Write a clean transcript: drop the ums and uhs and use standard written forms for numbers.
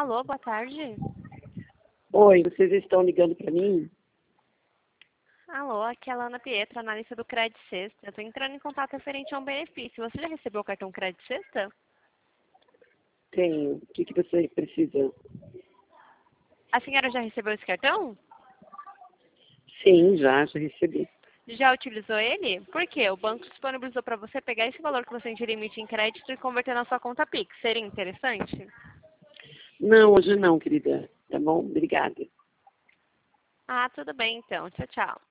Alô, boa tarde. Oi, vocês estão ligando para mim? Alô, aqui é a Ana Pietra, analista do Credit Sexta. Eu estou entrando em contato referente a um benefício. Você já recebeu o cartão Credit Sexta? Tenho. O que você precisa? A senhora já recebeu esse cartão? Sim, já recebi. Já utilizou ele? Por quê? O banco disponibilizou para você pegar esse valor que você tem de limite em crédito e converter na sua conta Pix. Seria interessante? Não, hoje não, querida. Tá bom? Obrigada. Ah, tudo bem então. Tchau, tchau.